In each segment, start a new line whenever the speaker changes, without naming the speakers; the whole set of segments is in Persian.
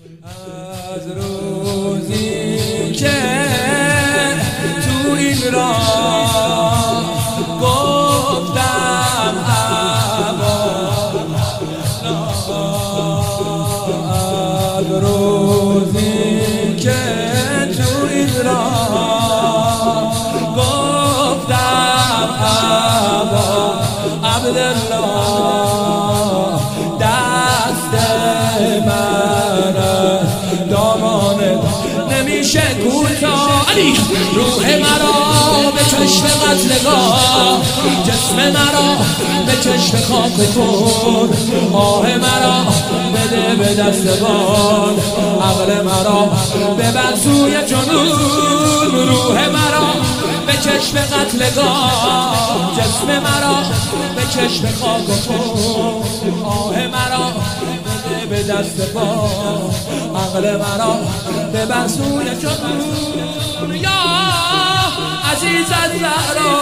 از روزی که تو این راه گفتم از روزی که تو این راه گفتم عبدالله دست من دامانه نمیشه کوتاه روح مرا به چشم قتلگاه جسم مرا به چشم خاک کن آه مرا بده به دست باد عقل مرا ببر سوی جنون روح مرا به چشم قتلگاه جسم مرا به چشم خاک کن آه مرا بده به دست باد عقل مرا ببر سوی جنون یا عزیز الزهرا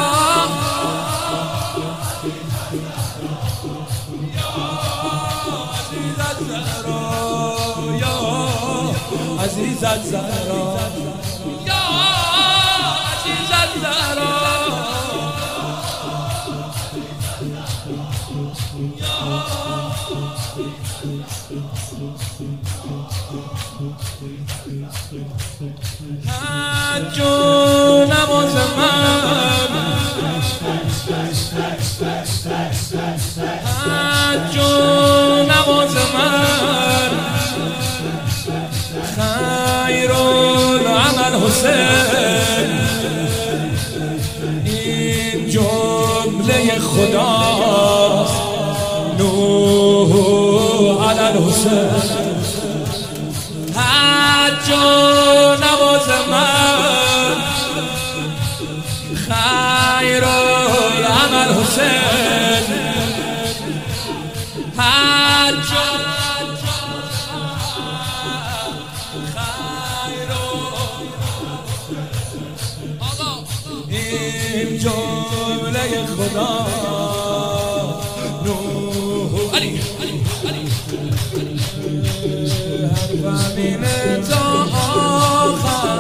عزیز الزهرا یا عزیز الزهرا حج و نماز من حج و نماز من خیر العمل حسین این جمله خداست نوح علی الحسین حج و نماز من خیر العمل حسین حج این جمله خدا نوح علی حرفم اینه تا آخر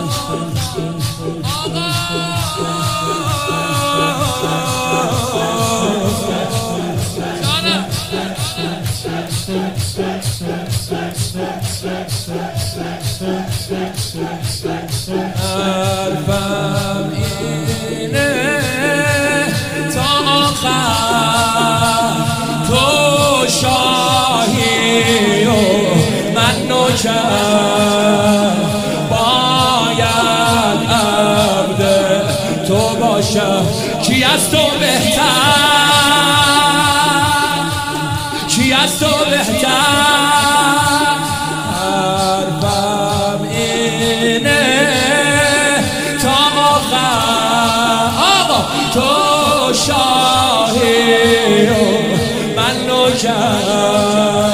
حرفم اینه تا آخر تو شاهی و من نوکر باید عبد تو باشم کی از تو بهتر کی از تو بهتر حرفم اینه تا آخر آقا تو شاهی و من نوکر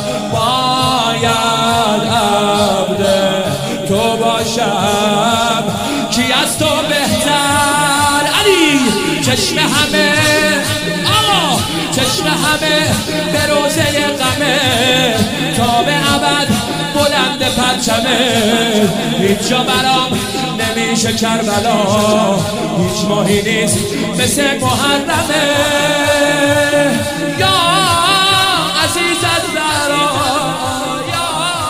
باید عبد تو باشم کی از تو بهتر علی چشم همه آقا چشم همه به روزه غمه تا به ابد بلند پرچمه هیچ جا برام نمیشه کربلا هیچ ماهی نیست مثل محرمه یا عزیز الزهرا یا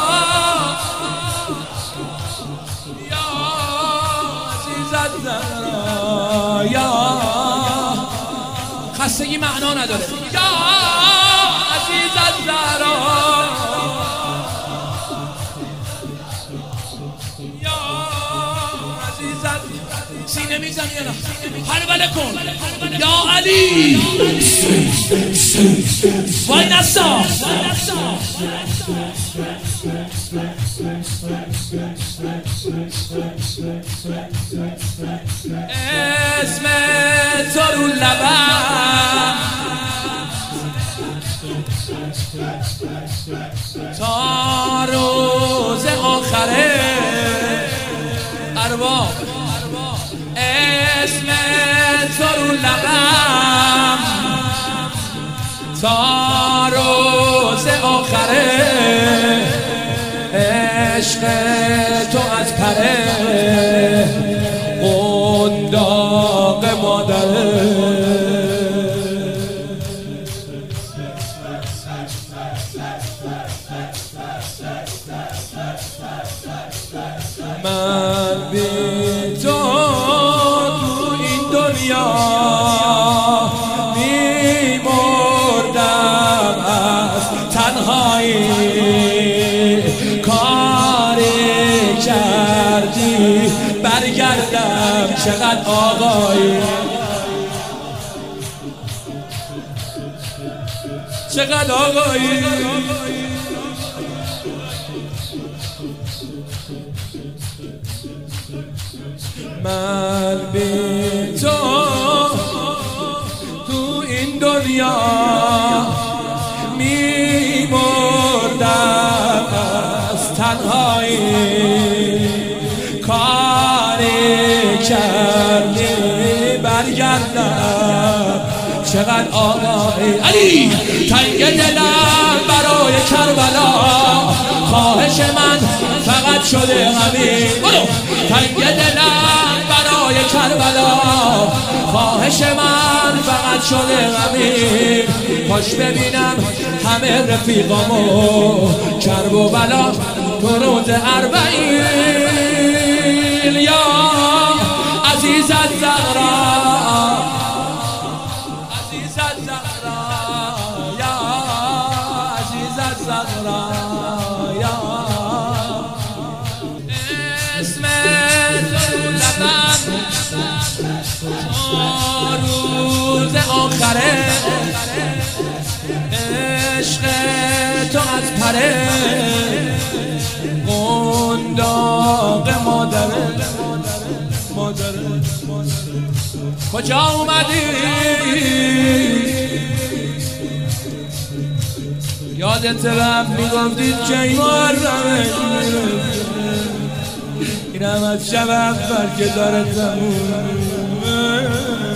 عزیز الزهرا یا خستگی معنا نداره یا عزیز الزهرا سینه میزنی یا نه حربله کن یا علی وای نسا اسم تو رو لبم تا روز آخره ارباب اسم تو رو لبم تا روز آخره عشق تو از پره قنداق مادره من بی تو این دنیا میمردم از تنهایی کاری کردی برگردم چقدر آقایی چقدر آقایی من بی تو این دنیا میمردم از تنهایی کاری کردی برگردم چقدر آقایی علی تنگ دلم برای کربلا خواهش من فقط شده همین تنگ دلم برای کربلا خواهش من فقط شده همین کاش ببینم همه رفیقامو کرب و بلا تو روز اربعین یا عزیزت زهرا عزیزت زهرا یا عزیزت زهرا یا اسم تو لبم روز آخره عشق تو از پره قنداق مادره کجا اومدی یادت رفت میگفتید که این محرمه اینم از شب اول که داره تموم